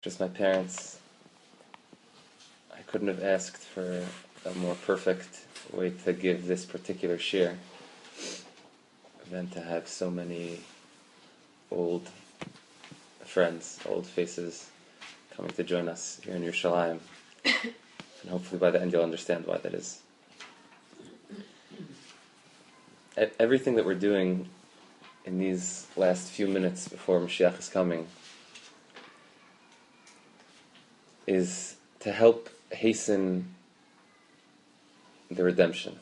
Just my parents. I couldn't have asked for a more perfect way to give this particular shir than to have so many old friends, old faces coming to join us here in Yerushalayim. And hopefully by the end you'll understand why that is. Everything that we're doing in these last few minutes before Mashiach is coming is to help hasten the redemption.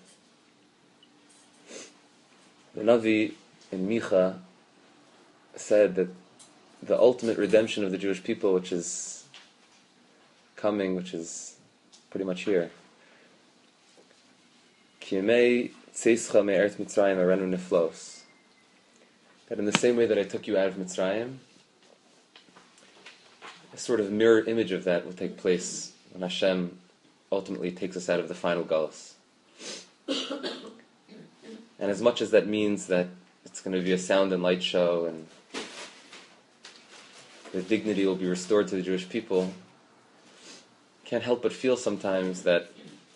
The Navi in Micha said that the ultimate redemption of the Jewish people, which is coming, which is pretty much here, Kiyemei tzeischa me'eretz Mitzrayim arenu neflos, that in the same way that I took you out of Mitzrayim, a sort of mirror image of that will take place when Hashem ultimately takes us out of the final galus. And as much as that means that it's going to be a sound and light show and the dignity will be restored to the Jewish people, can't help but feel sometimes that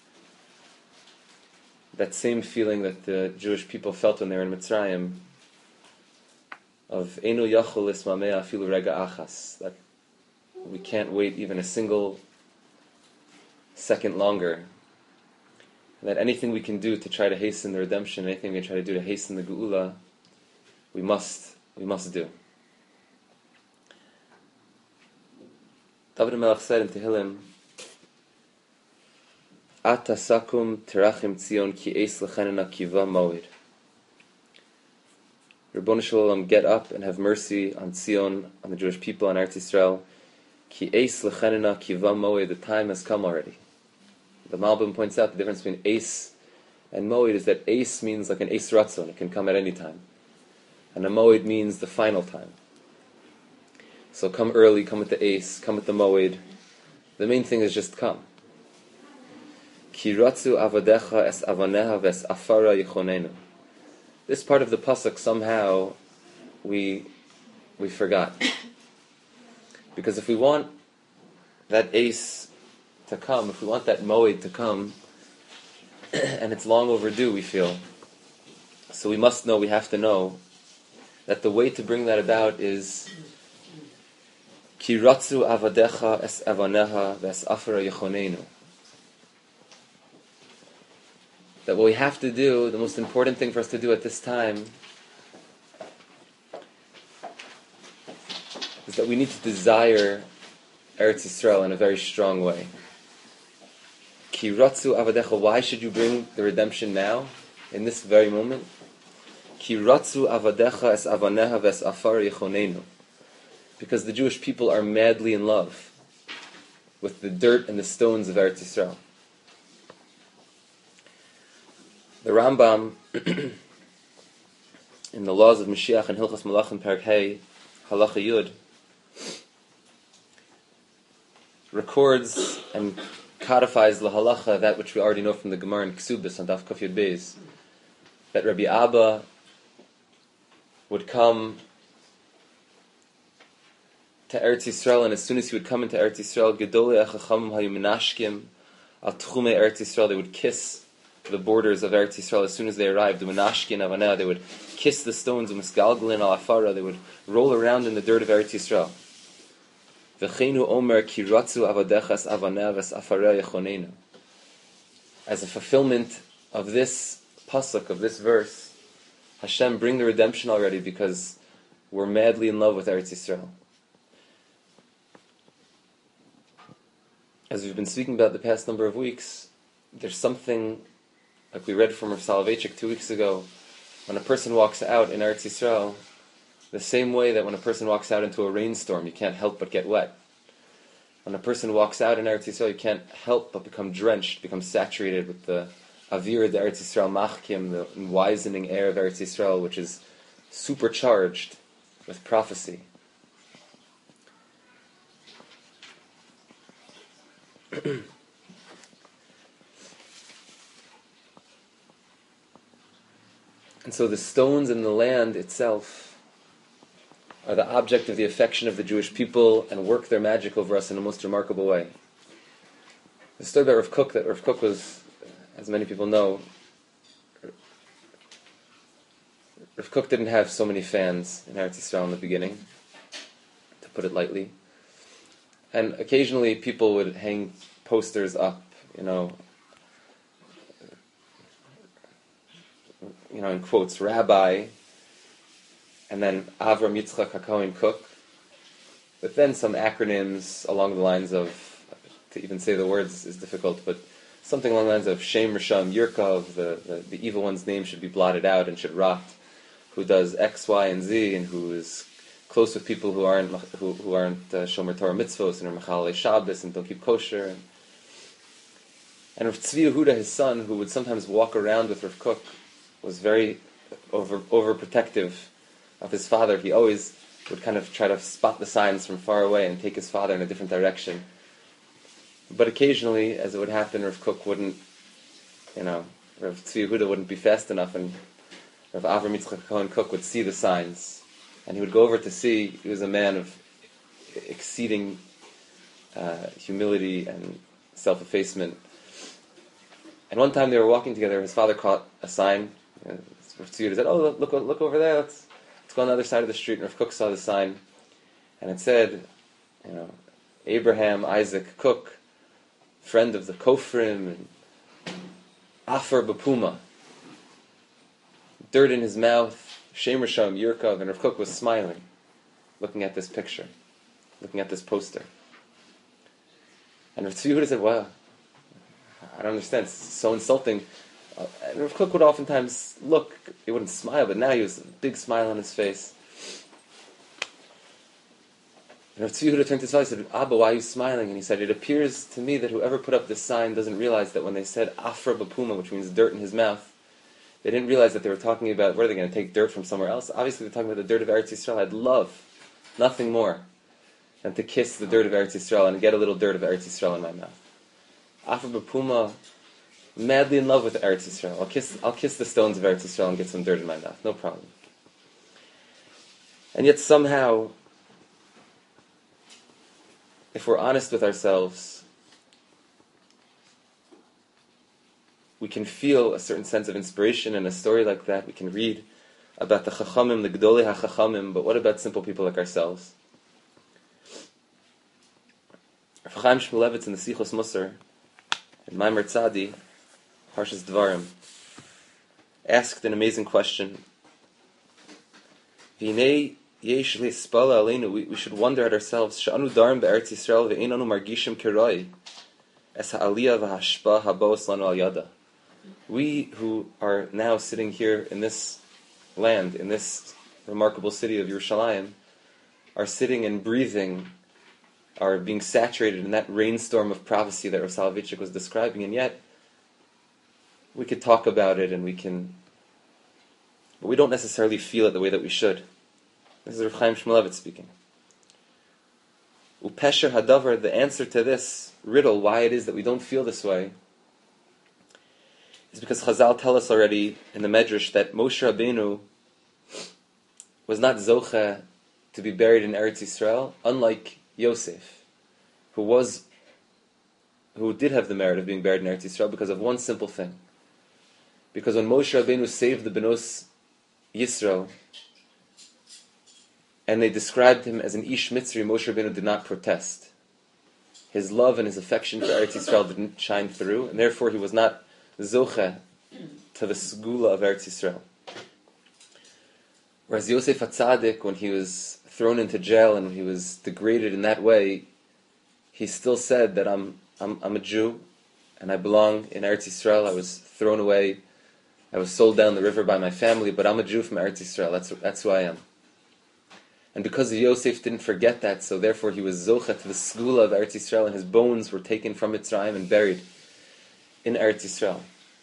same feeling that the Jewish people felt when they were in Mitzrayim, of Einu yachol lismameh afilu rega achas, that we can't wait even a single second longer, and that anything we can do to try to hasten the redemption, anything we can try to do to hasten the geula, we must do. David HaMelech said in Tehillim, Ata sakum terachim tzion ki eis lechenena kiva moed. Ribbon Shalom, get up and have mercy on Tzion, on the Jewish people, on Eretz Yisrael. Ki eis lechenena kiva moed, the time has come already. The Malbim points out the difference between eis and moed is that eis means like an eis ratzon, it can come at any time. And a moed means the final time. So come early, come with the eis, come with the moed. The main thing is just come. Ki ratzu avadecha es avaneha ves afara yichonenu. This part of the pasuk somehow we forgot. Because if we want that ace to come, if we want that moed to come, and it's long overdue, we feel, so we have to know that the way to bring that about is Ki ratzu avadecha es avaneha ves afara yichonenu. That what we have to do, the most important thing for us to do at this time, is that we need to desire Eretz Yisrael in a very strong way. Ki ratzu avadecha, why should you bring the redemption now, in this very moment? Ki ratzu avadecha es avaneha ves afar yichonenu. Because the Jewish people are madly in love with the dirt and the stones of Eretz Yisrael. The Rambam, in the Laws of Mashiach and Hilchas Malachim Perek Hey, Halacha Yud, records and codifies the halacha, that which we already know from the Gemara in Ksubis on Daf Kaf Yud Beis, that Rabbi Abba would come to Eretz Yisrael, and as soon as he would come into Eretz Yisrael, Gedolei HaChachamim hayu menashkim al tchumei Eretz Yisrael, they would kiss the borders of Eretz Yisrael as soon as they arrived. The Menashki and Avanah, they would kiss the stones of Misgalgalin al Afara, they would roll around in the dirt of Eretz Yisrael. V'cheinu omer ki ratzu avadechas avanah ves afara yechonenu. As a fulfillment of this pasuk, of this verse, Hashem, bring the redemption already, because we're madly in love with Eretz Yisrael. As we've been speaking about the past number of weeks, there's something, like we read from Rav Soloveitchik 2 weeks ago, when a person walks out in Eretz Yisrael, the same way that when a person walks out into a rainstorm, you can't help but get wet. When a person walks out in Eretz Yisrael, you can't help but become drenched, become saturated with the avir, the Eretz Yisrael machkim, the wizening air of Eretz Yisrael, which is supercharged with prophecy. And so the stones in the land itself are the object of the affection of the Jewish people and work their magic over us in a most remarkable way. The story about Rav Kook, that Rav Kook was, as many people know, Rav Kook didn't have so many fans in Eretz Yisrael in the beginning, to put it lightly. And occasionally people would hang posters up, in quotes, Rabbi, and then Avram Yitzchak HaKohen Kook, but then some acronyms along the lines of, to even say the words is difficult, but something along the lines of Shem Risham Yirkov, the evil one's name should be blotted out and should rot, who does X, Y, and Z, and who is close with people who aren't Shomer Torah mitzvos and are Mechalei Shabbos and don't keep kosher. And Rav Tzvi Yehuda, his son, who would sometimes walk around with Rav Kook, was very overprotective of his father. He always would kind of try to spot the signs from far away and take his father in a different direction. But occasionally, as it would happen, Rav Kook wouldn't, Rav Tzvi Yehuda wouldn't be fast enough, and Rav Avram Yitzchak Cohen Kook would see the signs, and he would go over to see. He was a man of exceeding humility and self-effacement. And one time they were walking together. His father caught a sign. Rav Tzvi Yehuda said, "Oh, look over there. Let's go on the other side of the street." And Rav Kook saw the sign, and it said, Abraham Isaac Kook, friend of the Kofrim, and Afer Bapuma, dirt in his mouth, Shem Risham Yirkov, and Rav Kook was smiling, looking at this picture, looking at this poster. And Rav Tzvi Yehuda said, "Wow, I don't understand, it's so insulting." And Rav Kook would oftentimes look, he wouldn't smile, but now he was a big smile on his face. And Rav Tzvi Yehuda turned to his father and said, "Abba, why are you smiling?" And he said, "It appears to me that whoever put up this sign doesn't realize that when they said Afra Bapuma, which means dirt in his mouth, they didn't realize that they were talking about, where are they going to take dirt from somewhere else? Obviously they're talking about the dirt of Eretz Yisrael. I'd love nothing more than to kiss the dirt of Eretz Yisrael and get a little dirt of Eretz Yisrael in my mouth. Afra Bapuma, madly in love with Eretz Yisrael. I'll kiss the stones of Eretz Yisrael and get some dirt in my mouth. No problem." And yet somehow, if we're honest with ourselves, we can feel a certain sense of inspiration in a story like that. We can read about the Chachamim, the Gdolei HaChachamim, but what about simple people like ourselves? Rav Chaim Shmulevitz in the Sichos Musar, in Maimer Tzadi, Parshas Dvarim, asked an amazing question. V'nei yesh lispala aleinu, we should wonder at ourselves, she'anu darim be'eretz Yisrael ve'einanu margishim kiroi, es ha'aliyah v'hashpa haboos lanu al yada. We who are now sitting here in this land, in this remarkable city of Yerushalayim, are sitting and breathing, are being saturated in that rainstorm of prophecy that Rav Soloveitchik was describing, and yet we could talk about it but we don't necessarily feel it the way that we should. This is Rav Chaim Shmulevitz speaking. Upesher hadavar, the answer to this riddle, why it is that we don't feel this way, is because Chazal tell us already in the Medrash that Moshe Rabbeinu was not zoche to be buried in Eretz Yisrael, unlike Yosef, who did have the merit of being buried in Eretz Yisrael because of one simple thing. Because when Moshe Rabbeinu saved the Benos Yisrael, and they described him as an Ish Mitzri, Moshe Rabbeinu did not protest. His love and his affection for Eretz Yisrael didn't shine through, and therefore he was not zoche to the Segula of Eretz Yisrael. Whereas Yosef HaTzadik, when he was thrown into jail and he was degraded in that way, he still said that I'm a Jew and I belong in Eretz Yisrael. I was thrown away, I was sold down the river by my family, but I'm a Jew from Eretz Yisrael. That's who I am. And because Yosef didn't forget that, so therefore he was zocha to the Segula of Eretz Yisrael, and his bones were taken from Mitzrayim and buried in Eretz Yisrael.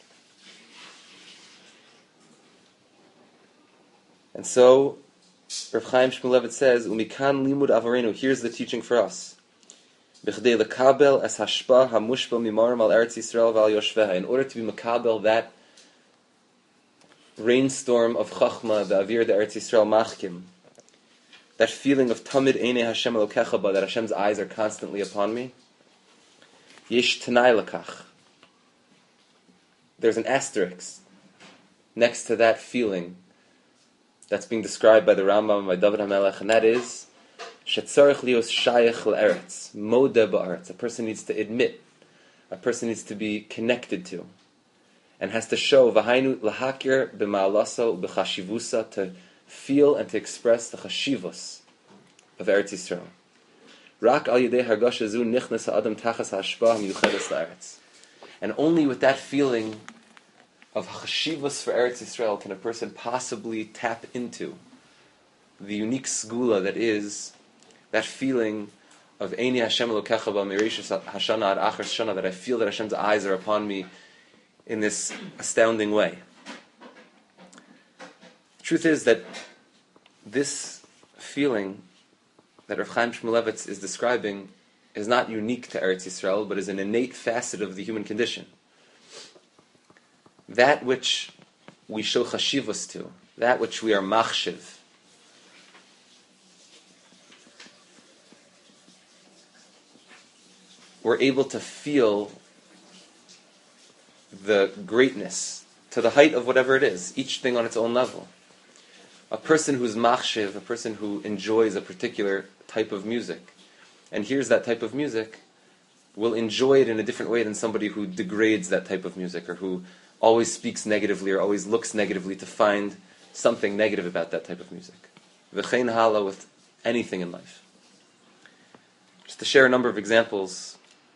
And so Rav Chaim Shmulevitz says, "Umikan limud avarenu." Here's the teaching for us. B'chdei lekabel es hashpa hamushpa mimarim al Eretz Yisrael v'al yoshveha. In order to be makabel that rainstorm of chachma, the avir, the Eretz Yisrael machkim, that feeling of Tamid Einei Hashem Elokecha Ba, that Hashem's eyes are constantly upon me, Yesh Tanai Lakach. There's an asterisk next to that feeling that's being described by the Rambam, by David HaMelech, and that is Shetzarech Lios Shayach L'Eretz, Modeh Ba'aretz. A person needs to admit, a person needs to be connected to, and has to show V'hainu L'Hakir B'Ma'alaso B'Chashivusa, to feel and to express the Chashivus of Eretz Yisrael. Rak al Yidei Hargasha Zu Nichnas Ha'adam Tachas Ha'ashpah Miyuchedes L'Eretz. And only with that feeling of Chashivus for Eretz Yisrael can a person possibly tap into the unique segula that is that feeling of Eini Hashem Elokecha Ba Mereishis Hashana Ad Achar Shana, that I feel that Hashem's eyes are upon me in this astounding way. The truth is that this feeling that Rav Chaim Shmulevitz is describing is not unique to Eretz Yisrael, but is an innate facet of the human condition. That which we show chashivos to, that which we are machshiv, we're able to feel the greatness to the height of whatever it is, each thing on its own level. A person who's machshiv, a person who enjoys a particular type of music, and hears that type of music, will enjoy it in a different way than somebody who degrades that type of music, or who always speaks negatively, or always looks negatively to find something negative about that type of music. V'chein hala, with anything in life. Just to share a number of examples,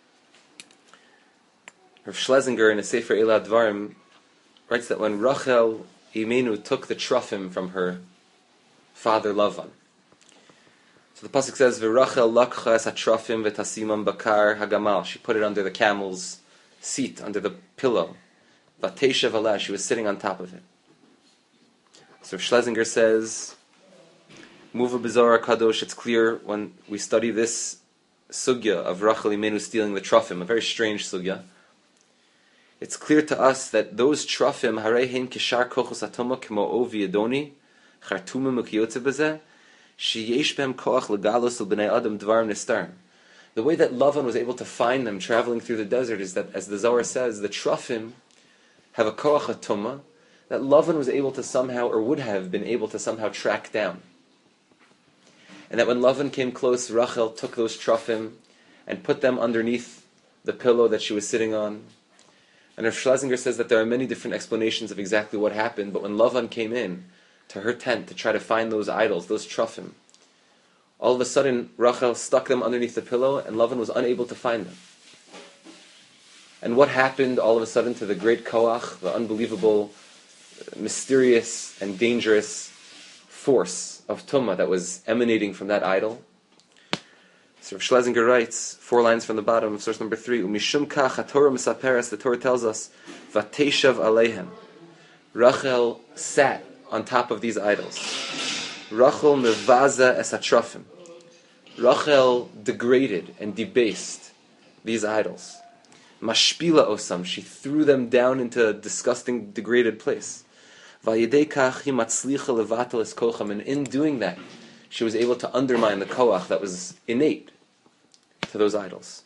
Rav Schlesinger in a Sefer Eila Dvarim writes that when Rachel Imenu took the Trofim from her father Lavan, so the pasuk says, "V'Rachel lakcha es hatrofim v'tasimam bakar hagamal." She put it under the camel's seat, under the pillow. V'teishav aleh, she was sitting on top of it. So Schlesinger says, Muva B'Zohar Kadosh, it's clear when we study this sugya of Rachel Imenu stealing the trofim, a very strange sugya. It's clear to us that those trofim, harehin kishar kochos atoma kemo ovi adoni, chartumim ukiyotze b'zeh, sheyesh behem koach legalos al b'nei adam dvarim nistar. The way that Lavan was able to find them traveling through the desert is that, as the Zohar says, the trofim have a koach atoma that Lavan was able to somehow, or would have been able to somehow track down. And that when Lavan came close, Rachel took those trofim and put them underneath the pillow that she was sitting on. And Rav Schlesinger says that there are many different explanations of exactly what happened, but when Lavan came in to her tent to try to find those idols, those trofim, all of a sudden Rachel stuck them underneath the pillow and Lavan was unable to find them. And what happened all of a sudden to the great koach, the unbelievable, mysterious and dangerous force of Tumah that was emanating from that idol? So Schlesinger writes, 4 lines from the bottom of source number 3, Umishum kach haTorah misaperes, the Torah tells us, Vateshav aleihem. Rachel sat on top of these idols. Rachel mevaza es hatrofim. Rachel degraded and debased these idols. Mashpila osam, she threw them down into a disgusting, degraded place. Vayidei kach hi matzlicha levatel es kocham, and in doing that, she was able to undermine the koach that was innate to those idols.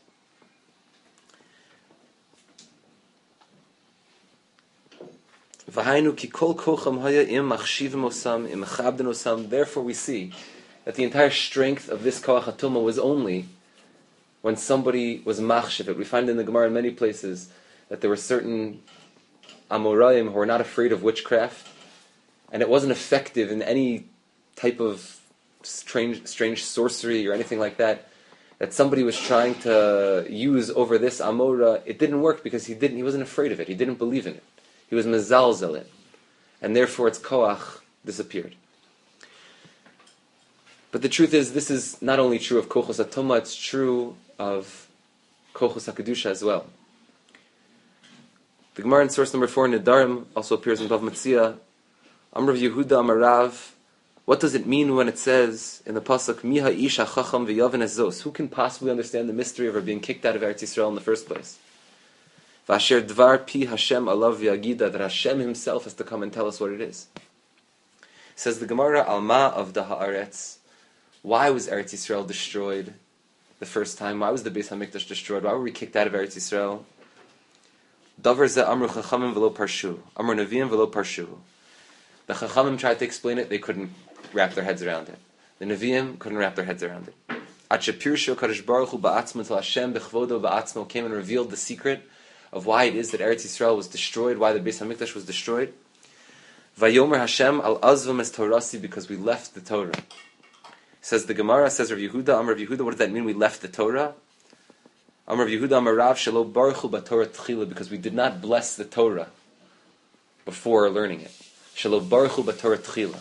Therefore we see that the entire strength of this koach hatumah was only when somebody was machshiv. We find in the Gemara in many places that there were certain Amoraim who were not afraid of witchcraft, and it wasn't effective in any type of strange sorcery or anything like that somebody was trying to use over this Amora. It didn't work because he wasn't afraid of it. He didn't believe in it. He was mezalzel it, and therefore its koach disappeared. But the truth is, this is not only true of kochos hatumah, it's true of kochos hakadusha as well. The Gemara in source number 4 in Nedarim also appears in Bav Metzia. Amr of Yehuda Amarav. What does it mean when it says in the pasuk, Miha isha chacham v'yaven ezos? Who can possibly understand the mystery of her being kicked out of Eretz Yisrael in the first place? V'asher dvar pi Hashem alav v'yagida, that Hashem himself has to come and tell us what it is. Says the Gemara, Alma of the Haaretz, why was Eretz Yisrael destroyed the first time? Why was the Beis HaMikdash destroyed? Why were we kicked out of Eretz Yisrael? Davar ze amru chachamim v'lo parshu. Amru neviim v'lo parshu. The chachamim tried to explain it, they couldn't wrap their heads around it. The neviim couldn't wrap their heads around it. At shepirshu Kadosh Baruch Hu ba'atzmo till Hashem b'chvodo ba'atzmo came and revealed the secret of why it is that Eretz Yisrael was destroyed, why the Beis HaMikdash was destroyed. Vayomer Hashem al azvam es torasi, because we left the Torah. Says the Gemara, says Rav Yehuda, Amar Rav Yehuda, what does that mean, we left the Torah? Amar Rav Yehuda, Amar Rav, Shelo baruchu b'Torah tchila, because we did not bless the Torah before learning it. Shelo baruchu b'Torah tchila.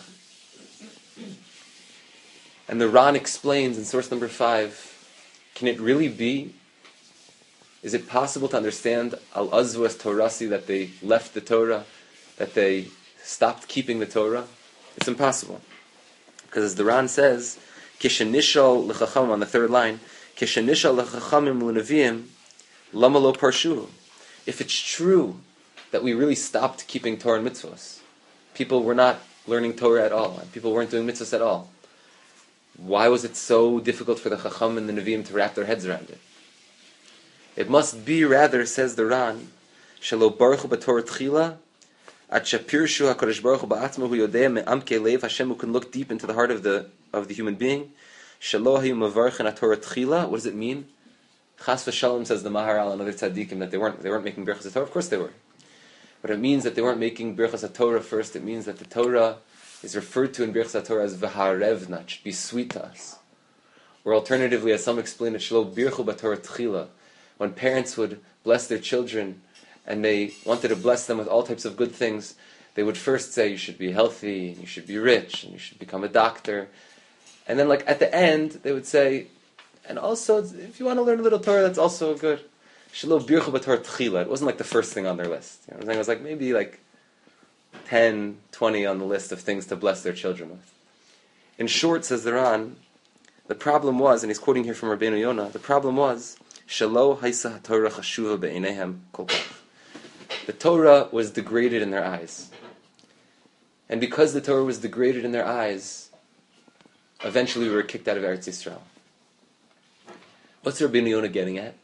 And the Ran explains in source number 5, can it really be, is it possible to understand al azvu es torasi, that they left the Torah, that they stopped keeping the Torah? It's impossible. Because as the Ran says, Kishenishal l'chachamim, on the third line, Kishenishal l'chachamim l'neviim, lama lo parshu. If it's true that we really stopped keeping Torah and mitzvahs, people were not learning Torah at all, and people weren't doing mitzvahs at all, why was it so difficult for the chacham and the neviim to wrap their heads around it? It must be, rather, says the Ran, Shelo baruchu b'Torah tchila, at shapirshu HaKadosh Baruch Hu ba'atzmo hu yodea me'amke leiv, Hashem, who can look deep into the heart of the human being. Shelo hayu mavarchen HaTorah tchila. What does it mean? Chas v'shalom, says the Maharal and other tzaddikim, that they weren't making birchas HaTorah. Of course they were. But it means that they weren't making birchas HaTorah first. It means that the Torah is referred to in birchas HaTorah as v'harevna, it should be sweet to us. Or alternatively, as some explain it, shelo birchu b'Torah tchila. When parents would bless their children, and they wanted to bless them with all types of good things, they would first say, you should be healthy, and you should be rich, and you should become a doctor. And then at the end, they would say, and also, if you want to learn a little Torah, that's also good. Shelo birchu b'Torah tchila. It wasn't the first thing on their list. You know what I'm saying? It was maybe 10, 20 on the list of things to bless their children with. In short, says the Ran, the problem was, and he's quoting here from Rabbeinu Yonah, the problem was, Shelo haisa haTorah chashuva be'eineihem kol kach. The Torah was degraded in their eyes. And because the Torah was degraded in their eyes, eventually we were kicked out of Eretz Yisrael. What's Rabbeinu Yonah getting at?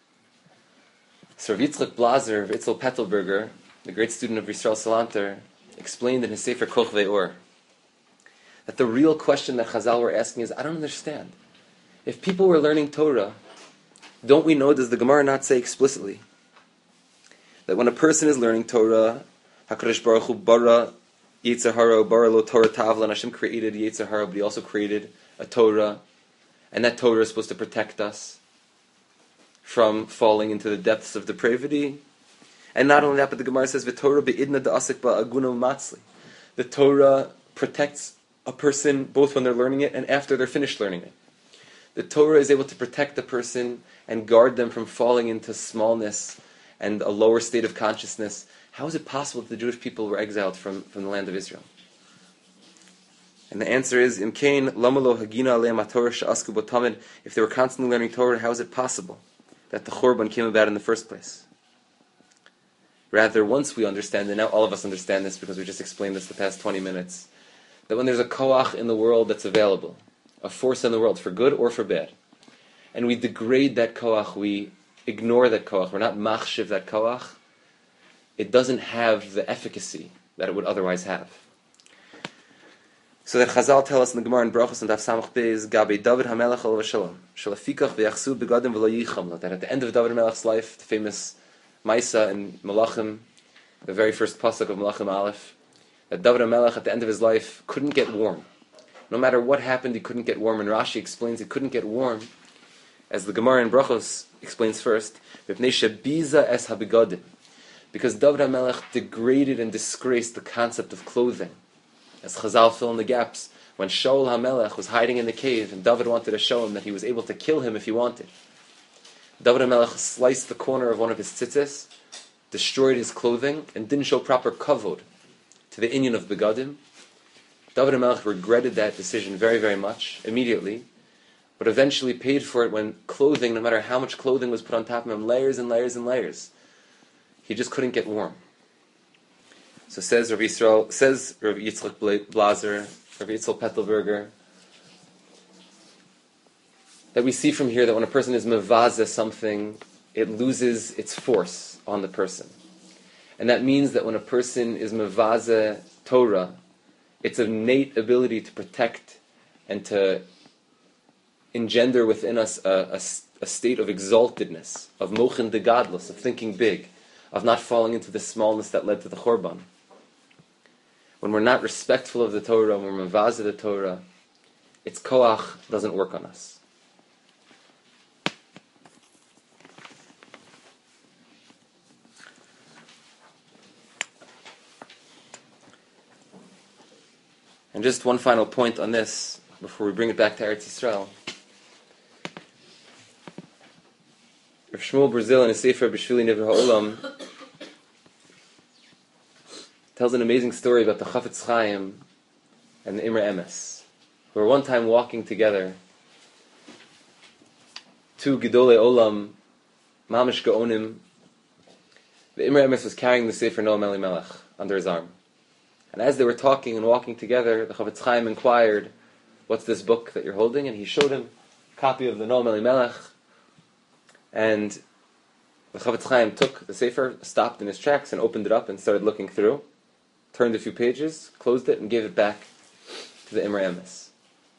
So Rav Yitzchak Blazer, Rav Itzel Pettelberger, the great student of Yisrael Salanter, explained in his Sefer Kochvei Or that the real question that Chazal were asking is, I don't understand. If people were learning Torah, don't we know, does the Gemara not say explicitly, that when a person is learning Torah, HaKadosh Baruch Hu bara Yetzer Hara, bara lo Torah tavla, and Hashem created Yetzer Hara, but He also created a Torah, and that Torah is supposed to protect us from falling into the depths of depravity. And not only that, but the Gemara says, "V'Torah be'idna da'asik ba'aguna u'matzli." The Torah protects a person both when they're learning it and after they're finished learning it. The Torah is able to protect the person and guard them from falling into smallness and a lower state of consciousness. How is it possible that the Jewish people were exiled from the land of Israel? And the answer is, Im kain lama lo hagina aleim haTorah she'asku bo tamid. If they were constantly learning Torah, how is it possible that the Churban came about in the first place? Rather, once we understand, and now all of us understand this because we just explained this the past 20 minutes, that when there's a koach in the world that's available, a force in the world for good or for bad, and we degrade that koach, we ignore that koach, we're not machshiv that koach, it doesn't have the efficacy that it would otherwise have. So that Chazal tell us in the Gemara in Brachos and Daf Samach Beis, Gabi David HaMelech alav Shalom, shalafikach v'yachsu begadim v'lo yicham, that at the end of David HaMelech's life, the famous Maisa in Malachim, the very first pasuk of Malachim Aleph, that David HaMelech at the end of his life couldn't get warm. No matter what happened, he couldn't get warm. And Rashi explains he couldn't get warm, as the Gemara in Brachos explains first, mipnei shebiza es habigadim, because David HaMelech degraded and disgraced the concept of clothing. As Chazal fill in the gaps, when Shaul HaMelech was hiding in the cave and David wanted to show him that he was able to kill him if he wanted, David HaMelech sliced the corner of one of his tzitzis, destroyed his clothing, and didn't show proper kavod to the inyan of begadim. David HaMelech regretted that decision very, very much, immediately, but eventually paid for it when clothing, no matter how much clothing was put on top of him, layers and layers and layers, he just couldn't get warm. So says Rav Yitzchak Blazer, Rav Itzel Pettelberger, that we see from here that when a person is mevaza something, it loses its force on the person. And that means that when a person is mevaza Torah, its innate ability to protect and to engender within us a state of exaltedness, of mochin de gadlus, of thinking big, of not falling into the smallness that led to the Chorban. When we're not respectful of the Torah, when we're mevaza the Torah, its koach doesn't work on us. And just one final point on this, before we bring it back to Eretz Yisrael. Rav Shmuel Brazil in his Sefer B'Shvili Nivra Ha'olam tells an amazing story about the Chafetz Chaim and the Imre Emes, who were one time walking together. Two Gedolei Olam, Mamish Gaonim. The Imre Emes was carrying the Sefer Noam Elimelech under his arm. And as they were talking and walking together, the Chafetz Chaim inquired, "What's this book that you're holding?" And he showed him a copy of the Noam Elimelech. And the Chafetz Chaim took the Sefer, stopped in his tracks, and opened it up and started looking through, turned a few pages, closed it, and gave it back to the Imre Emes.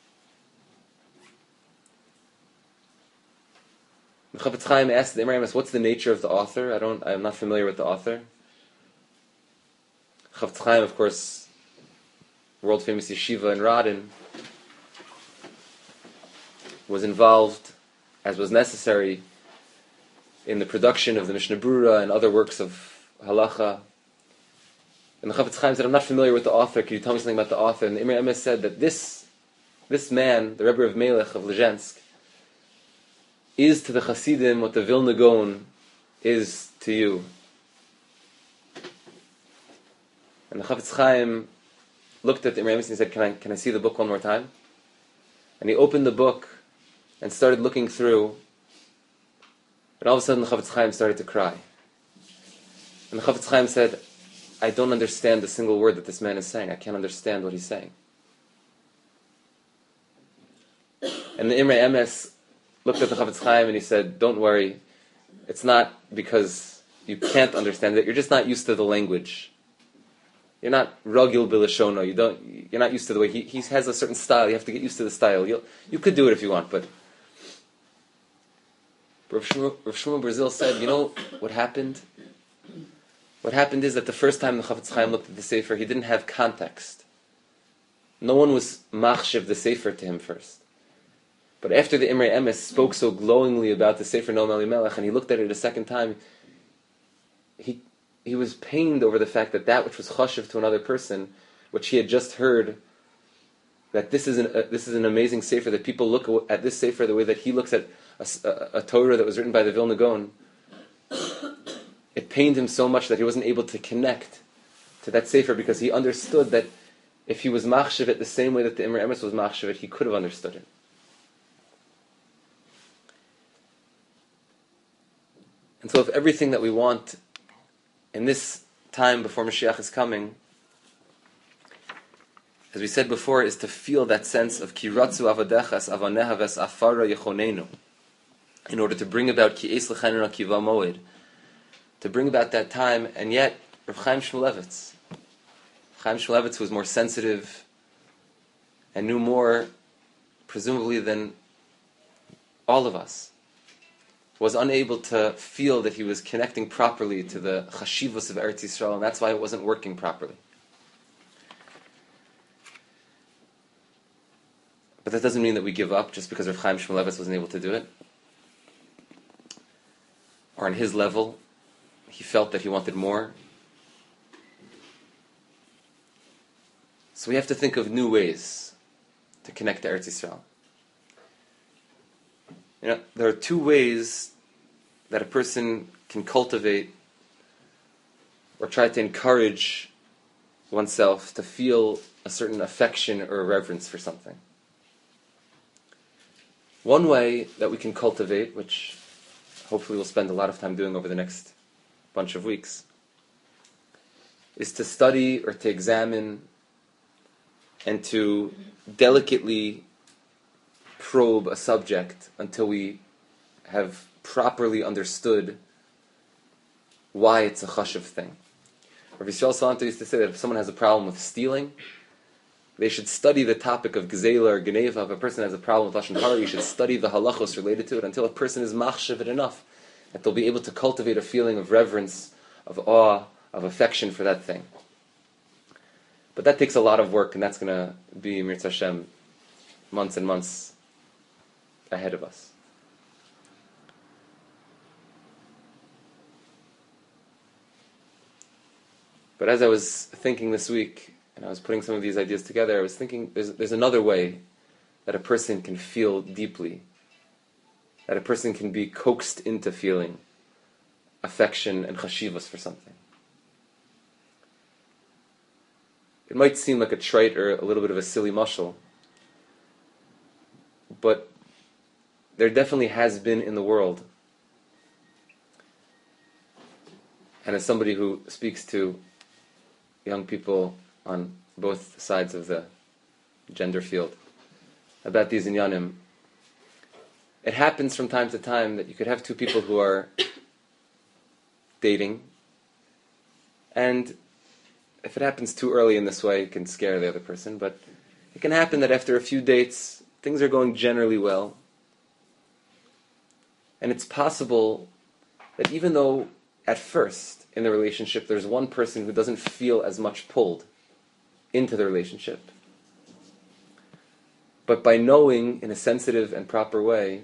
The Chafetz Chaim asked the Imre Emes, "What's the nature of the author? I'm not familiar with the author." Chafetz Chaim, of course, world famous yeshiva in Radin, was involved, as was necessary, in the production of the Mishnah Brura and other works of halacha. And the Chafetz Chaim said, "I'm not familiar with the author. Can you tell me something about the author?" And the Imre Emes said that this man, the Rebbe of Melech of Lezhensk, is to the Hasidim what the Vilna Gaon is to you. And the Chafetz Chaim looked at the Imre Emes and he said, can I see the book one more time? And he opened the book and started looking through. And all of a sudden the Chafetz Chaim started to cry. And the Chafetz Chaim said, "I don't understand a single word that this man is saying. I can't understand what he's saying." And the Imre Emes looked at the Chafetz Chaim and he said, "Don't worry. It's not because you can't understand it. You're just not used to the language. You're not ragil b'lashono. You're not used to the way he has a certain style. You have to get used to the style. You could do it if you want, but." Rav Shmuel Brazil said, "You know what happened? What happened is that the first time the Chafetz Chaim looked at the Sefer, he didn't have context. No one was machshev the Sefer to him first. But after the Imre Emes spoke so glowingly about the Sefer Noam Elimelech, and he looked at it a second time, he was pained over the fact that which was chashiv to another person, which he had just heard, that this is an amazing Sefer, that people look at this Sefer the way that he looks at a Torah that was written by the Vilna Gaon. It pained him so much that he wasn't able to connect to that Sefer, because he understood that if he was machshev it the same way that the Imre Emes was machshev it, he could have understood it." And so if everything that we want in this time before Mashiach is coming, as we said before, is to feel that sense of ki ratzu avadechas avaneha ves afara yechonenu, in order to bring about ki eis lechanena kiva moed, to bring about that time. And yet Rav Chaim Shmulevitz was more sensitive and knew more, presumably, than all of us, was unable to feel that he was connecting properly to the chashivos of Eretz Yisrael, and that's why it wasn't working properly. But that doesn't mean that we give up just because Rav Chaim Shmulevitz wasn't able to do it. Or on his level, he felt that he wanted more. So we have to think of new ways to connect to Eretz Yisrael. There are two ways that a person can cultivate or try to encourage oneself to feel a certain affection or reverence for something. One way that we can cultivate, which hopefully we'll spend a lot of time doing over the next bunch of weeks, is to study or to examine and to delicately probe a subject until we have properly understood why it's a chashuv thing. Rav Yisrael Salanter used to say that if someone has a problem with stealing, they should study the topic of gzeila or geneva. If a person has a problem with lashon hara, you should study the halachos related to it until a person is machshav it enough that they'll be able to cultivate a feeling of reverence, of awe, of affection for that thing. But that takes a lot of work, and that's going to be, Mirz Hashem, months and months ahead of us. But as I was thinking this week, and I was putting some of these ideas together, I was thinking there's another way that a person can feel deeply, that a person can be coaxed into feeling affection and chashivas for something. It might seem like a trite or a little bit of a silly mashal, but there definitely has been in the world, and as somebody who speaks to young people on both sides of the gender field about these inyanim, it happens from time to time that you could have two people who are dating, and if it happens too early in this way, it can scare the other person, but it can happen that after a few dates, things are going generally well, and it's possible that even though at first in the relationship there's one person who doesn't feel as much pulled into the relationship, but by knowing in a sensitive and proper way,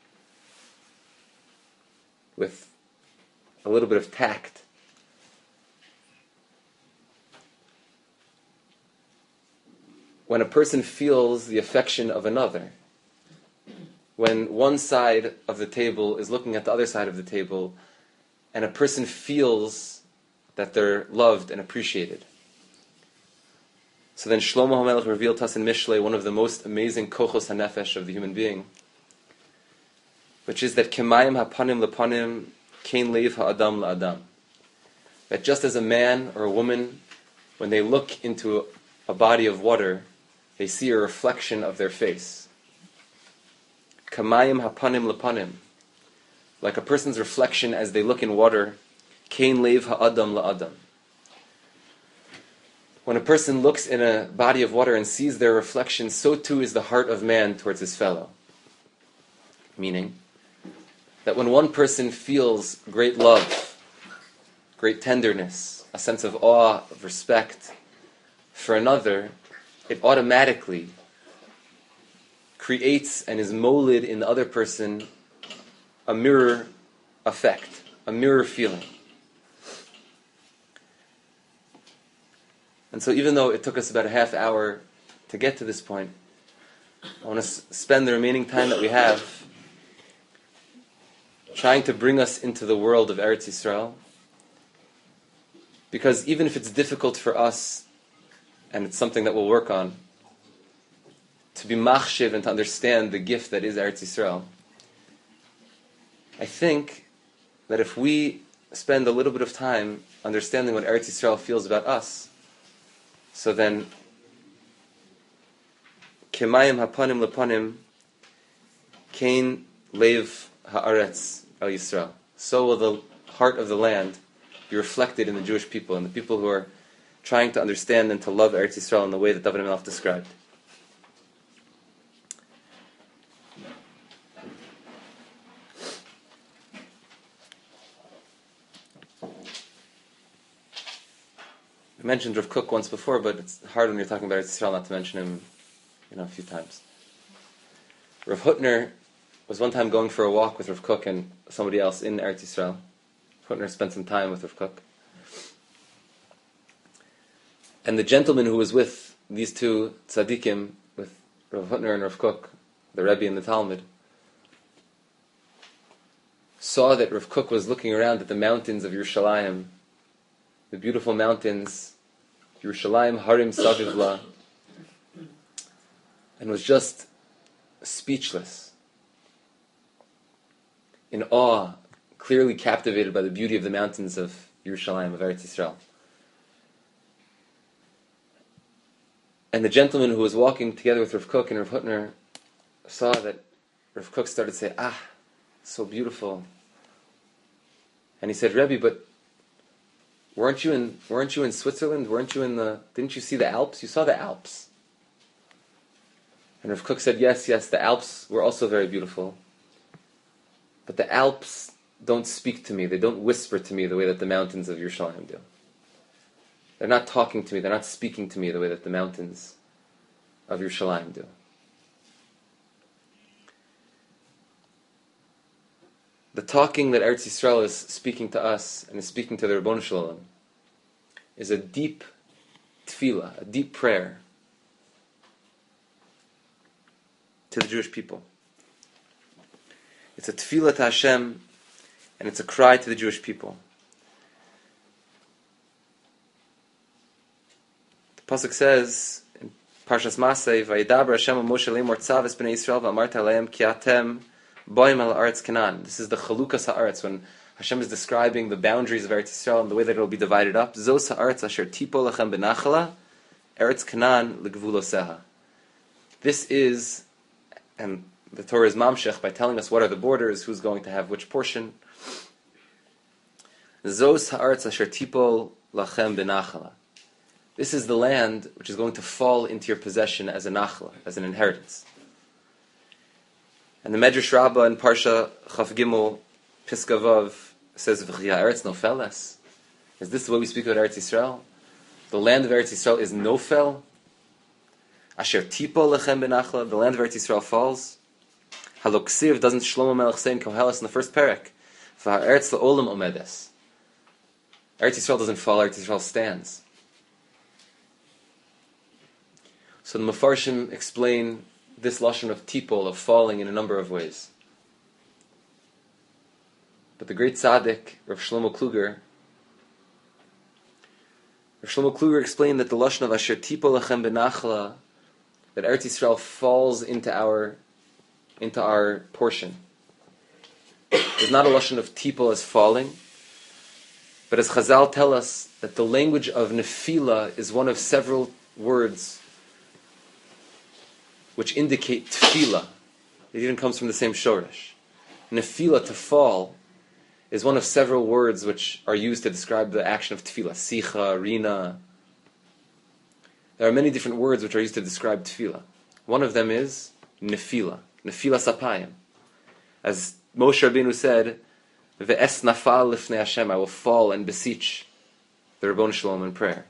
with a little bit of tact, when a person feels the affection of another, when one side of the table is looking at the other side of the table, and a person feels that they're loved and appreciated. So then Shlomo HaMelech revealed to us in Mishlei one of the most amazing kochos hanefesh of the human being, which is that kemayim hapanim lepanim kein leiv ha'adam la'adam. That just as a man or a woman, when they look into a body of water, they see a reflection of their face. Kemayim hapanim lepanim. Like a person's reflection as they look in water, kein leiv ha'adam la'adam. When a person looks in a body of water and sees their reflection, so too is the heart of man towards his fellow. Meaning that when one person feels great love, great tenderness, a sense of awe, of respect for another, it automatically creates and is molded in the other person a mirror effect, a mirror feeling. And so even though it took us about a half hour to get to this point, I want to spend the remaining time that we have trying to bring us into the world of Eretz Yisrael, because even if it's difficult for us, and it's something that we'll work on, to be machshiv and to understand the gift that is Eretz Yisrael, I think that if we spend a little bit of time understanding what Eretz Yisrael feels about us, so then kemayim hapanim lepanim kein leiv haaretz el Yisrael. So will the heart of the land be reflected in the Jewish people and the people who are trying to understand and to love Eretz Yisrael in the way that David HaMelech described. I mentioned Rav Kook once before, but it's hard when you're talking about Eretz Yisrael not to mention him, a few times. Rav Hutner was one time going for a walk with Rav Kook and somebody else in Eretz Yisrael. Rav Hutner spent some time with Rav Kook. And the gentleman who was with these two tzaddikim, with Rav Hutner and Rav Kook, the Rebbe and the Talmud, saw that Rav Kook was looking around at the mountains of Yerushalayim, the beautiful mountains, Yerushalayim Harim Savivla, and was just speechless, in awe, clearly captivated by the beauty of the mountains of Yerushalayim, of Eretz Yisrael. And the gentleman who was walking together with Rav Kook and Rav Hutner saw that Rav Kook started to say, so beautiful. And he said, Rebbe, but weren't you in Switzerland? Didn't you see the Alps? You saw the Alps. And Rav Kook said, yes, the Alps were also very beautiful. But the Alps don't speak to me. They don't whisper to me the way that the mountains of Yerushalayim do. They're not talking to me. They're not speaking to me the way that the mountains of Yerushalayim do. The talking that Eretz Yisrael is speaking to us and is speaking to the Ribono Shel Olam is a deep tefillah, a deep prayer to the Jewish people. It's a tefillah to Hashem, and it's a cry to the Jewish people. The pasuk says in Parshas Masei, "Vayidaber Hashem Moshe lemor tzaves bnei Yisrael v'amarta aleim ki atem boim al Aretz Canaan." This is the chalukas haaretz, when Hashem is describing the boundaries of Eretz Yisrael and the way that it will be divided up. Zos haaretz asher tipo lechem benachala, Eretz Canaan legvuloseha. This is, and the Torah is mamshech by telling us what are the borders, who's going to have which portion. Zos haaretz asher tipo lachem benachala. This is the land which is going to fall into your possession as a nachla, as an inheritance. And the Medrash Rabbah in Parsha Chaf Gimel Piska Vav says, "V'chia Eretz Nofeles." Is this the way we speak about Eretz Yisrael? The land of Eretz Yisrael is Nofel. Asher Tipo Lechem Benachla. The land of Eretz Yisrael falls. Haloksiv, doesn't Shlomo Melech say in Koheles in the first parak, "V'ha'eretz la'olam omedes." Eretz Yisrael doesn't fall. Eretz Yisrael stands. So the Mefarshim explain this lashon of tipol, of falling, in a number of ways. But the great tzaddik, Rav Shlomo Kluger explained that the lashon of asher tipol lechem benachla, that Eretz Yisrael falls into our portion, is not a lashon of tipol as falling, but as Chazal tell us that the language of nefila is one of several words which indicate tefillah. It even comes from the same shoresh. Nefila, to fall, is one of several words which are used to describe the action of tefillah. Sicha, rina. There are many different words which are used to describe tefillah. One of them is nefila. Nefila sapayim. As Moshe Rabbeinu said, Ve'es nafal lifnei Hashem, I will fall and beseech the Ribono Shel Olam in prayer.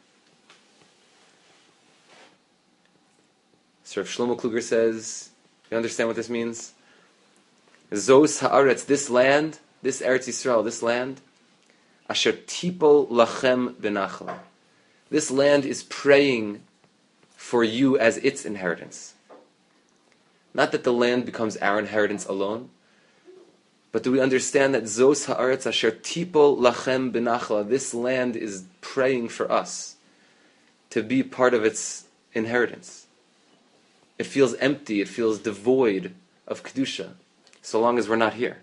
So Rav Shlomo Kluger says, you understand what this means? Zos haaretz, this land, this Eretz Yisrael, this land, asher tipol lachem benachla. This land is praying for you as its inheritance. Not that the land becomes our inheritance alone, but do we understand that Zos haaretz asher tipol lachem benachla, this land is praying for us to be part of its inheritance. It feels empty, it feels devoid of Kedusha, so long as we're not here.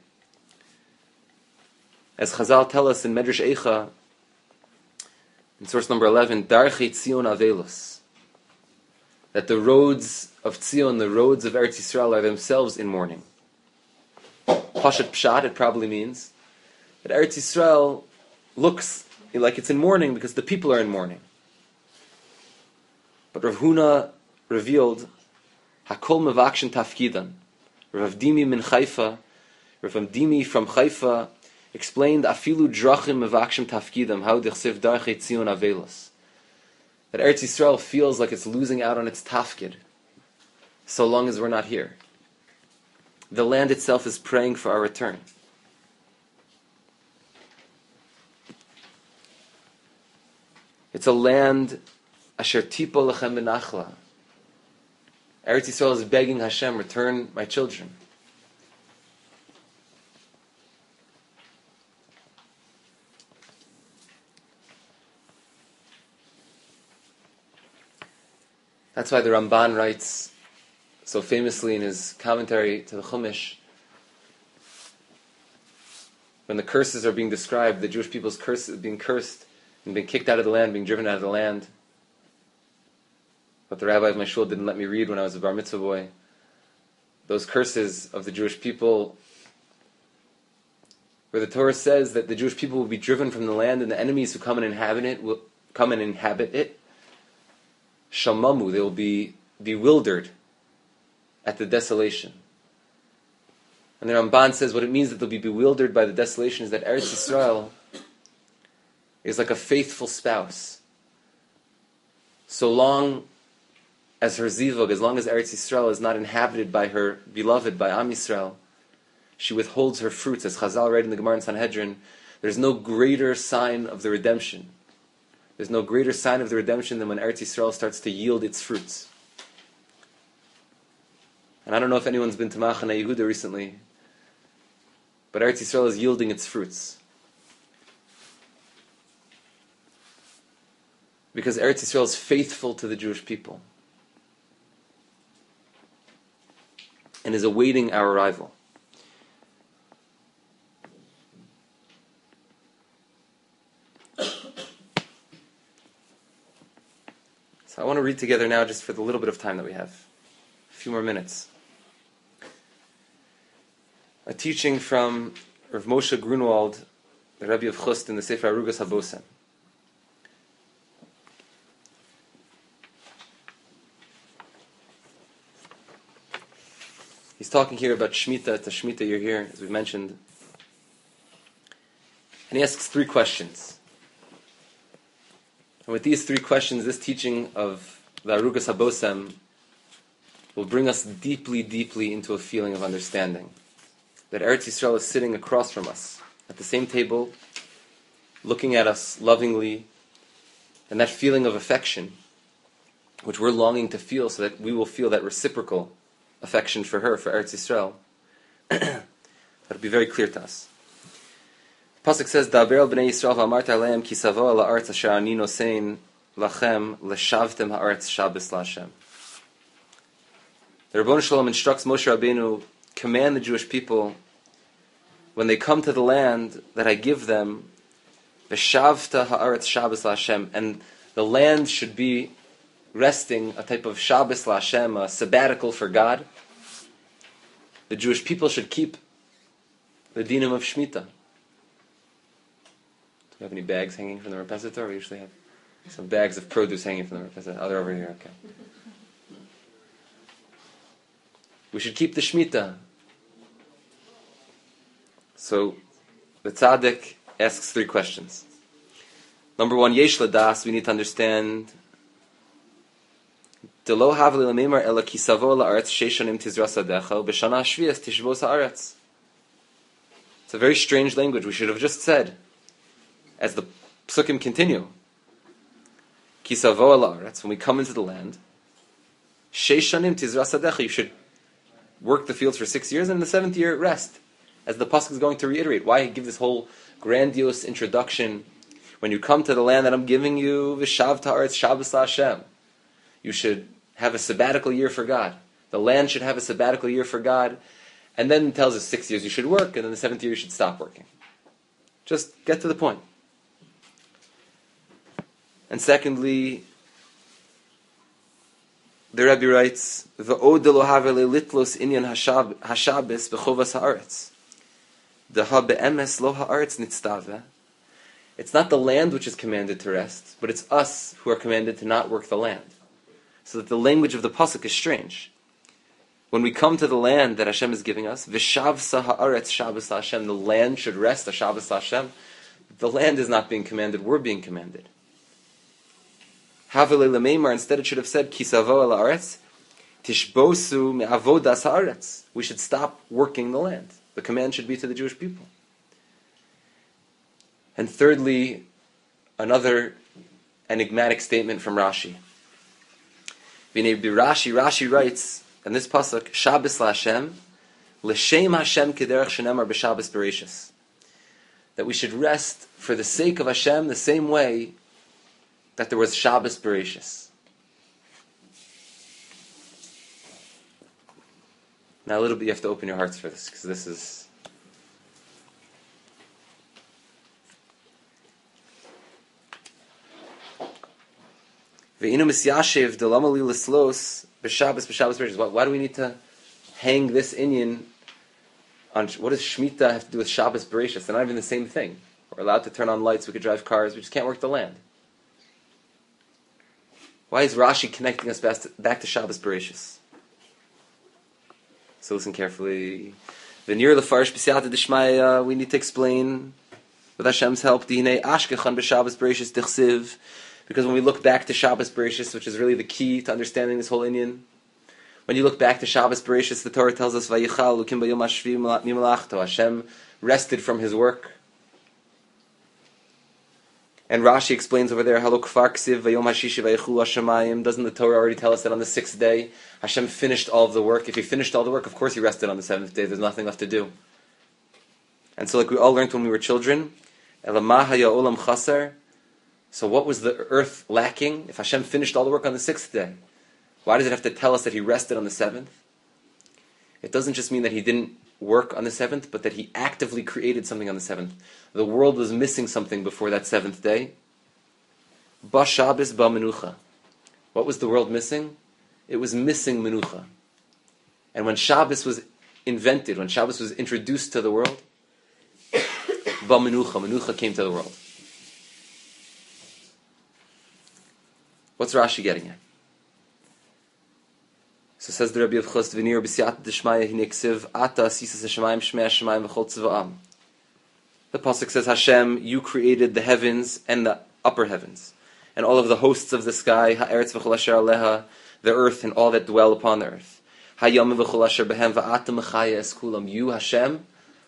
As Chazal tell us in Medrash Eicha, in source number 11, Darchei Tzion Avelos, that the roads of Tzion, the roads of Eretz Yisrael, are themselves in mourning. Pashat Pshat, it probably means that Eretz Yisrael looks like it's in mourning because the people are in mourning. But Rav Huna revealed Hakol mevakshin tafkidan. Rav Dimi min Haifa, Rav Dimi from Haifa, explained afilu drachim mevakshim tafkidam, how dichsev darchei tzion avelos. That Eretz Yisrael feels like it's losing out on its tafkid, so long as we're not here. The land itself is praying for our return. It's a land asher tipo lechem benachla. Eretz Yisrael is begging Hashem, return my children. That's why the Ramban writes so famously in his commentary to the Chumash, when the curses are being described, the Jewish people's curses being cursed and being kicked out of the land, being driven out of the land. But the rabbi of my shul didn't let me read when I was a bar mitzvah boy. those curses of the Jewish people, where the Torah says that the Jewish people will be driven from the land and the enemies who come and inhabit it will come and inhabit it. Shamamu, they will be bewildered at the desolation. And the Ramban says what it means that they'll be bewildered by the desolation is that Eretz Yisrael is like a faithful spouse. So long as her zivug, as long as Eretz Yisrael is not inhabited by her beloved, by Am Yisrael, she withholds her fruits. As Chazal read in the Gemara in Sanhedrin, there's no greater sign of the redemption. There's no greater sign of the redemption than when Eretz Yisrael starts to yield its fruits. And I don't know if anyone's been to Machane Yehuda recently, but Eretz Yisrael is yielding its fruits. Because Eretz Yisrael is faithful to the Jewish people and is awaiting our arrival. So I want to read together now, just for the little bit of time that we have, a few more minutes, a teaching from Rav Moshe Grunwald, the Rebbe of Chust, in the Sefer Arugas HaBosem. He's talking here about Shemitah. It's a Shemitah year here, as we mentioned. And he asks 3 questions. And with these 3 questions, this teaching of the Arugas HaBosem will bring us deeply, deeply into a feeling of understanding. That Eretz Yisrael is sitting across from us, at the same table, looking at us lovingly, and that feeling of affection, which we're longing to feel so that we will feel that reciprocal affection for her, for Eretz Yisrael, that'll be very clear to us. The Pasuk says, Daber el b'nei Yisrael v'amarta aleim ki savo el ha'aretz asher ani nosein lachem leshavtem ha'aretz Shabbos la'Hashem. The Rebbeinu Shalom instructs Moshe Rabbeinu, command the Jewish people, when they come to the land that I give them, v'shavta ha'aretz Shabbos la'Hashem, and the land should be resting, a type of Shabbos la'Hashem, a sabbatical for God. The Jewish people should keep the dinim of Shemitah. Do we have any bags hanging from the repositor? We usually have some bags of produce hanging from the repositor. Oh, they're over here, okay. We should keep the Shemitah. So, the Tzaddik asks 3 questions. Number 1, Yesh Ladas, we need to understand it's a very strange language. We should have just said, as the psukim continue, when we come into the land, you should work the fields for 6 years, and in the 7th year, rest. As the pasuk is going to reiterate, why give this whole grandiose introduction? When you come to the land that I'm giving you, v'shav ta'aretz Shabbos la'Hashem, you should have a sabbatical year for God. The land should have a sabbatical year for God. And then it tells us 6 years you should work, and then the 7th year you should stop working. Just get to the point. And secondly, the Rebbe writes, V'od lo have litlos inyan hashabes b'chovas haaretz. Deha be'emes lo haaretz nitztave. It's not the land which is commanded to rest, but it's us who are commanded to not work the land. So that the language of the pasuk is strange. When we come to the land that Hashem is giving us, V'shavsa ha'aretz Shabbos Hashem, the land should rest, a Shabbos Hashem. The land is not being commanded, we're being commanded. Havele lemeimar, instead it should have said, Kisavo el ha'aretz, Tishbosu me'avodas ha'aretz. We should stop working the land. The command should be to the Jewish people. And thirdly, another enigmatic statement from Rashi. Rashi writes, in this pasuk, Shabbos la'Hashem, l'shem Hashem kederech shenemar b'Shabbos Bereshis. That we should rest for the sake of Hashem the same way that there was Shabbos Bereshis. Now a little bit, you have to open your hearts for this, because this is... Why do we need to hang this inyan on what does Shemitah have to do with Shabbos Bereshis? They're not even the same thing. We're allowed to turn on lights, we could drive cars, we just can't work the land. Why is Rashi connecting us back to Shabbos Bereshis? So listen carefully. V'nir lefarsh b'siyata d'shmaya, we need to explain with Hashem's help. Dihnei ashkechan b'Shabbos Bereshis dichsiv, because when we look back to Shabbos Bereshis, which is really the key to understanding this whole inyan, when you look back to Shabbos Bereshis, the Torah tells us Vayichal Lukim b'yom hashvi mimalachto. Hashem rested from His work. And Rashi explains over there, Halo kfar ksiv v'yom hashishi vayichu hashemayim. Doesn't the Torah already tell us that on the sixth day, Hashem finished all of the work? If He finished all the work, of course He rested on the seventh day. There's nothing left to do. And so like we all learned when we were children, Elamah haya olam chasar. So what was the earth lacking if Hashem finished all the work on the sixth day? Why does it have to tell us that He rested on the seventh? It doesn't just mean that He didn't work on the seventh, but that He actively created something on the seventh. The world was missing something before that seventh day. Ba Shabbos ba menucha. What was the world missing? It was missing menucha. And when Shabbos was invented, when Shabbos was introduced to the world, ba menucha came to the world. What's Rashi getting at? So says the Rabbi of Chos, V'nir b'siyat d'shmaya hineksiv, Ata asisas hashemayim shmei hashemayim v'chol tzva'am. The pasuk says, Hashem, you created the heavens and the upper heavens, and all of the hosts of the sky, ha'eretz v'chol asher aleha, the earth and all that dwell upon the earth. Hayam v'chol asher behem v'ata mechaya es kulam. You, Hashem,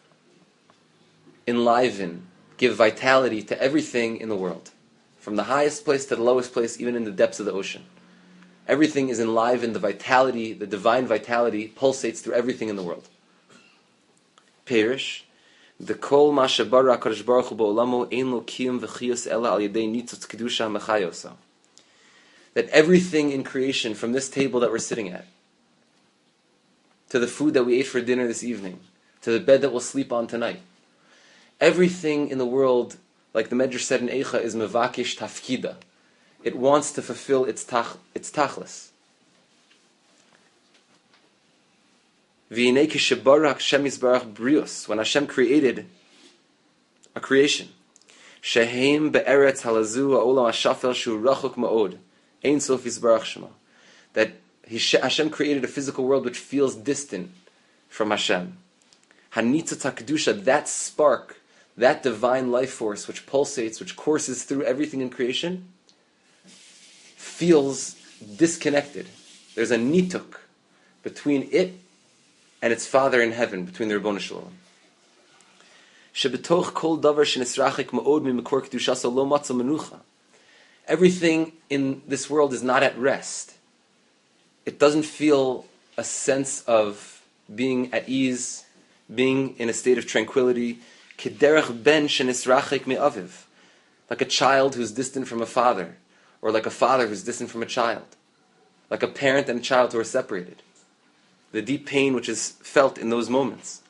enliven, give vitality to everything in the world, from the highest place to the lowest place, even in the depths of the ocean. Everything is enlivened, the vitality, the divine vitality pulsates through everything in the world. Perish, the kol ma shebara HaKadosh Baruch Hu ba'olamo ein lo kiyum v'chiyus ela al yedei nitzutz kedusha mechayosa. That everything in creation, from this table that we're sitting at, to the food that we ate for dinner this evening, to the bed that we'll sleep on tonight, everything in the world, like the Medrash said in Eicha, is mevakish tafkida. It wants to fulfill its tachlis. When Hashem created a creation, that Hashem created a physical world which feels distant from Hashem. That spark, that divine life force which pulsates, which courses through everything in creation, feels disconnected. There's a nituk between it and its Father in heaven, between the Ribono Shel Olam. Shebetoch kol davar shenisrachik ma'od mimekor kedushasa lo matza menucha. Everything in this world is not at rest. It doesn't feel a sense of being at ease, being in a state of tranquility. Kederach ben shenisrachik me'aviv. Like a child who's distant from a father, or like a father who's distant from a child, like a parent and a child who are separated. The deep pain which is felt in those moments.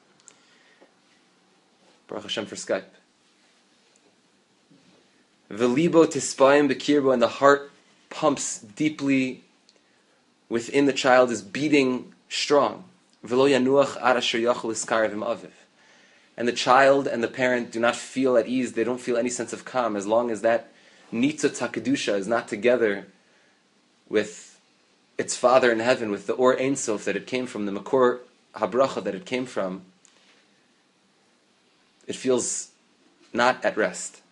Baruch Hashem for Skype. V'libo tispayim b'kirbo, and the heart pumps deeply within the child, is beating strong. V'lo yanuach ad asher yachol iskarav aviv. And the child and the parent do not feel at ease, they don't feel any sense of calm, as long as that Nitzot HaKedusha is not together with its Father in heaven, with the Or Ein Sof that it came from, the Makor HaBracha that it came from. It feels not at rest.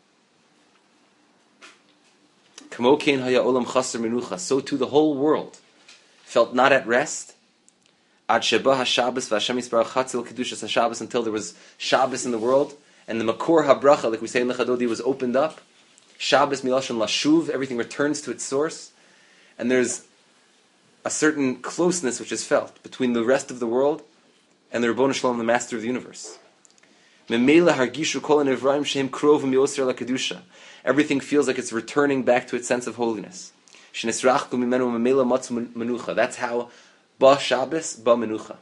Kamo kein haya olam chaser menucha. So too the whole world felt not at rest. Ad sheba haShabbos v'Hashem yisbarach chatzil kedushas haShabbos, until there was Shabbos in the world, and the Makor HaBracha, like we say in Lechadodi, was opened up. Shabbos milashon lashuv, everything returns to its source, and there's a certain closeness which is felt between the rest of the world and the Ribono Shel Olam, the Master of the universe. Memela hargishu kol hanevraim shehem krov miosir lakedusha. Everything feels like it's returning back to its sense of holiness. Shenisrachku mimenu memela matzu menucha. That's how ba Shabbos ba menucha.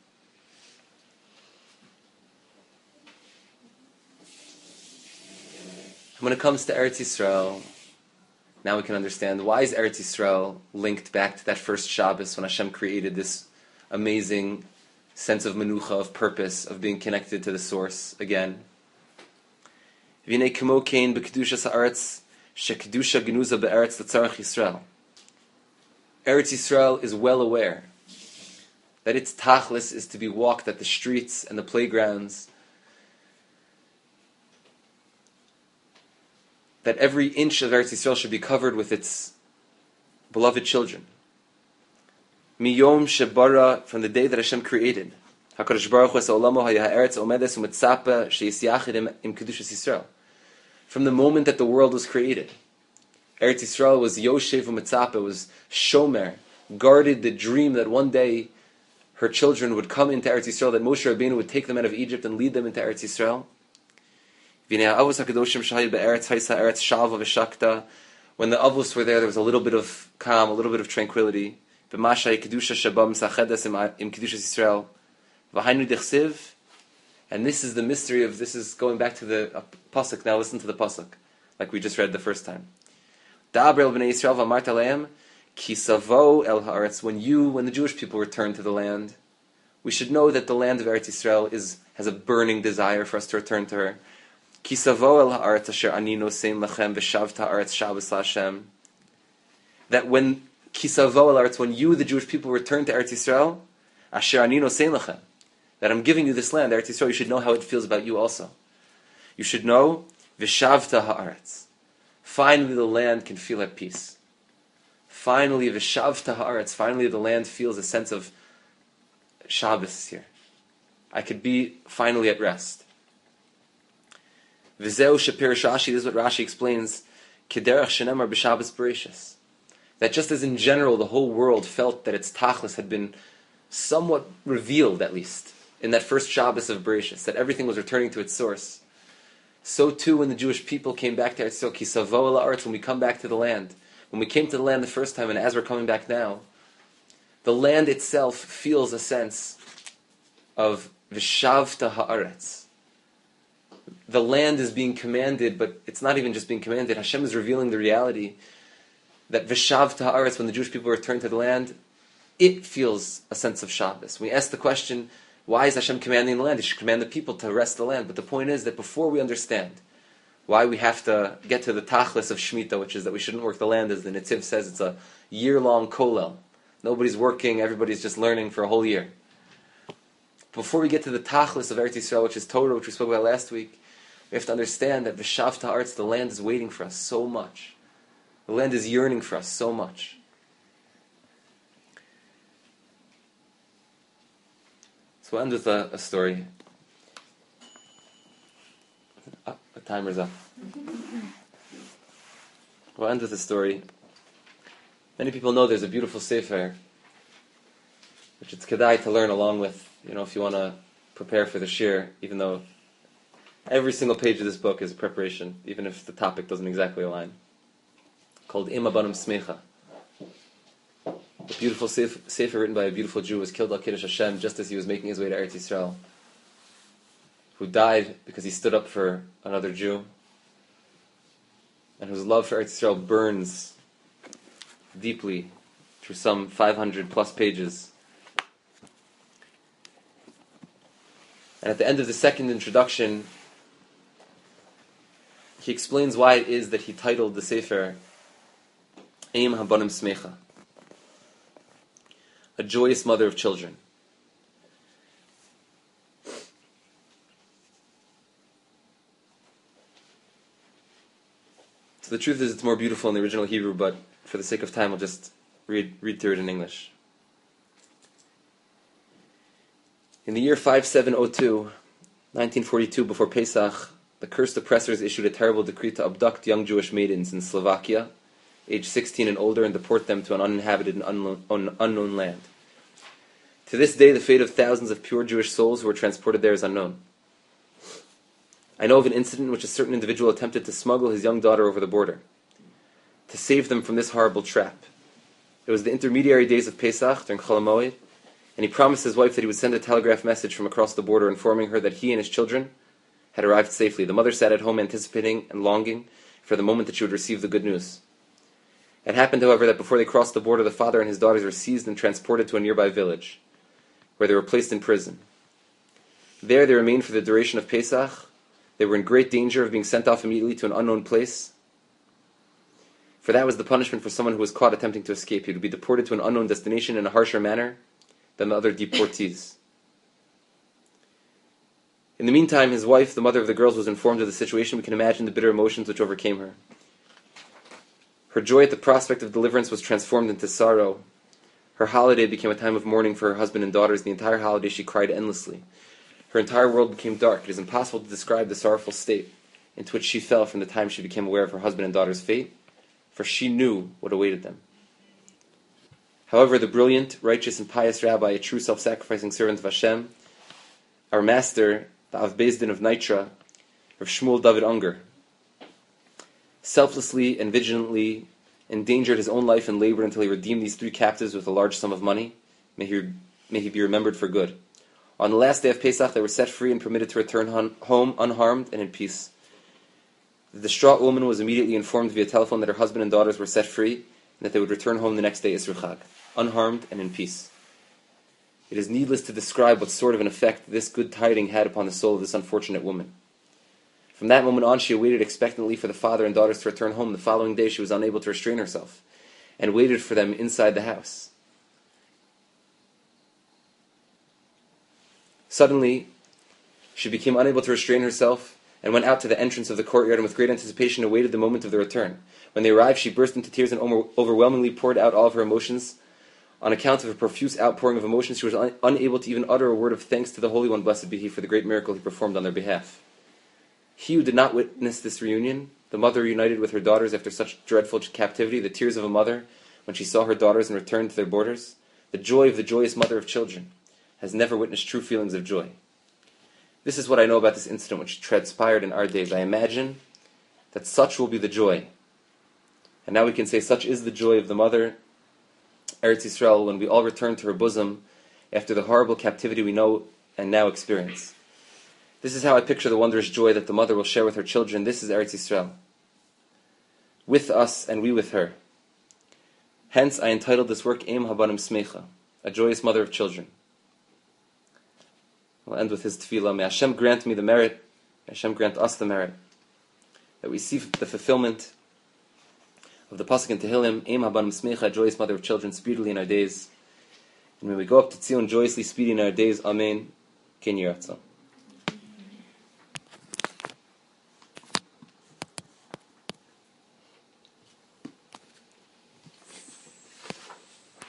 When it comes to Eretz Yisrael, now we can understand why is Eretz Yisrael linked back to that first Shabbos when Hashem created this amazing sense of menucha, of purpose, of being connected to the source again. V'nei kamo kein b'kedushas ha'aretz shekedusha genuza be'eretz l'tzarech Yisrael. Eretz Yisrael is well aware that its tachlis is to be walked at the streets and the playgrounds, that every inch of Eretz Yisrael should be covered with its beloved children. Miyom shebara, from the day that Hashem created, HaKadosh Baruch Hu es ha'olamo haya ha'eretz omedes u'metzapa sheyisyachid im kedushas Yisrael. From the moment that the world was created, Eretz Yisrael was Yoshev u'metzapa, was Shomer, guarded the dream that one day her children would come into Eretz Yisrael, that Moshe Rabbeinu would take them out of Egypt and lead them into Eretz Yisrael. When the Avos were there was a little bit of calm, a little bit of tranquility. And this is the mystery of, this is going back to the pasuk. Now listen to the pasuk, like we just read the first time. When the Jewish people return to the land, we should know that the land of Eretz Yisrael has a burning desire for us to return to her. That when when you, the Jewish people, return to Eretz Yisrael, that I'm giving you this land, Eretz Yisrael, you should know how it feels about you also. You should know, Vishavta ha'aretz. Finally the land can feel at peace. Finally, Vishavta ha'aretz, finally the land feels a sense of Shabbos here. I could be finally at rest. V'zeu shepirish Rashi, this is what Rashi explains, Kederach shenemar b'Shabbos Bereshis. That just as in general the whole world felt that its tachlis had been somewhat revealed, at least, in that first Shabbos of Bereshis, that everything was returning to its source, so too when the Jewish people came back to Eretz Yisrael, Ki savo el ha'aretz, when we come back to the land, when we came to the land the first time, and as we're coming back now, the land itself feels a sense of Vishavta ha'aretz. The land is being commanded, but it's not even just being commanded. Hashem is revealing the reality that Vishavta ha'aretz, when the Jewish people return to the land, it feels a sense of Shabbos. We ask the question, why is Hashem commanding the land? He should command the people to rest the land. But the point is that before we understand why we have to get to the tachlis of Shemitah, which is that we shouldn't work the land, as the Netziv says, it's a year-long kolel. Nobody's working, everybody's just learning for a whole year. Before we get to the tachlis of Eretz Yisrael, which is Torah, which we spoke about last week, we have to understand that Vishavta ha'aretz, the land is waiting for us so much. The land is yearning for us so much. So we'll end with a story. The timer's up. We'll end with a story. Many people know there's a beautiful sefer, which it's kedai to learn along with, if you want to prepare for the shir, even though every single page of this book is a preparation, even if the topic doesn't exactly align. Called Ima Banim Smecha. A beautiful sefer written by a beautiful Jew was killed al Kiddush Hashem just as he was making his way to Eretz Yisrael, who died because he stood up for another Jew, and whose love for Eretz Yisrael burns deeply through some 500 plus pages. And at the end of the second introduction, he explains why it is that he titled the sefer Eim Habanim Smecha, a joyous mother of children. So the truth is it's more beautiful in the original Hebrew, but for the sake of time I'll just read through it in English. In the year 5702, 1942, before Pesach, the cursed oppressors issued a terrible decree to abduct young Jewish maidens in Slovakia, aged 16 and older, and deport them to an uninhabited and unknown land. To this day, the fate of thousands of pure Jewish souls who were transported there is unknown. I know of an incident in which a certain individual attempted to smuggle his young daughter over the border, to save them from this horrible trap. It was the intermediary days of Pesach, during Chol HaMoed, and he promised his wife that he would send a telegraph message from across the border informing her that he and his children had arrived safely. The mother sat at home anticipating and longing for the moment that she would receive the good news. It happened, however, that before they crossed the border, the father and his daughters were seized and transported to a nearby village. where they were placed in prison. There they remained for the duration of Pesach. They were in great danger of being sent off immediately to an unknown place. For that was the punishment for someone who was caught attempting to escape. He would be deported to an unknown destination in a harsher manner than the other deportees. In the meantime, his wife, the mother of the girls, was informed of the situation. We can imagine the bitter emotions which overcame her. Her joy at the prospect of deliverance was transformed into sorrow. Her holiday became a time of mourning for her husband and daughters. The entire holiday she cried endlessly. Her entire world became dark. It is impossible to describe the sorrowful state into which she fell from the time she became aware of her husband and daughter's fate, for she knew what awaited them. However, the brilliant, righteous, and pious rabbi, a true self-sacrificing servant of Hashem, our master, the Av Beis Din of Nitra, Rav Shmuel David Unger, selflessly and vigilantly endangered his own life and labored until he redeemed these 3 captives with a large sum of money. May he be remembered for good. On the last day of Pesach, they were set free and permitted to return home unharmed and in peace. The distraught woman was immediately informed via telephone that her husband and daughters were set free and that they would return home the next day Isru Chag, unharmed and in peace. It is needless to describe what sort of an effect this good tiding had upon the soul of this unfortunate woman. From that moment on, she awaited expectantly for the father and daughters to return home. The following day, she was unable to restrain herself and waited for them inside the house. Suddenly, she became unable to restrain herself and went out to the entrance of the courtyard and with great anticipation awaited the moment of their return. When they arrived, she burst into tears and overwhelmingly poured out all of her emotions. On account of a profuse outpouring of emotions, she was unable to even utter a word of thanks to the Holy One, blessed be He, for the great miracle He performed on their behalf. He who did not witness this reunion, the mother reunited with her daughters after such dreadful captivity, the tears of a mother when she saw her daughters and returned to their borders, the joy of the joyous mother of children, has never witnessed true feelings of joy. This is what I know about this incident which transpired in our days. I imagine that such will be the joy. And now we can say such is the joy of the mother, Eretz Yisrael, when we all return to her bosom after the horrible captivity we know and now experience. This is how I picture the wondrous joy that the mother will share with her children. This is Eretz Yisrael, with us and we with her. Hence I entitled this work Eim Habanim Smecha, a joyous mother of children. We'll end with his tefillah. May Hashem grant me the merit, may Hashem grant us the merit, that we see the fulfillment of the pasuk in Tehillim, Eim Habanim Smecha, joyous mother of children, speedily in our days. And may we go up to Tzion joyously, speedy in our days. Amen. Ken Yiratzon.